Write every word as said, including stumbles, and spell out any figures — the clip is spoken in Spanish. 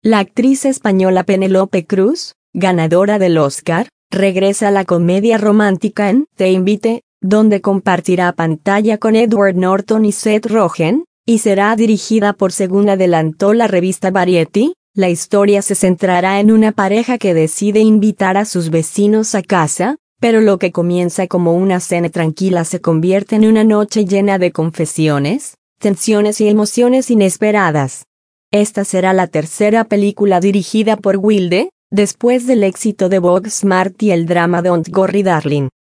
La actriz española Penélope Cruz, ganadora del Oscar, regresa a la comedia romántica en Te Invite, donde compartirá pantalla con Edward Norton y Seth Rogen, y será dirigida por, según adelantó la revista Variety, la historia se centrará en una pareja que decide invitar a sus vecinos a casa, pero lo que comienza como una cena tranquila se convierte en una noche llena de confesiones, tensiones y emociones inesperadas. Esta será la tercera película dirigida por Wilde, después del éxito de Booksmart y el drama Don't Worry Darling.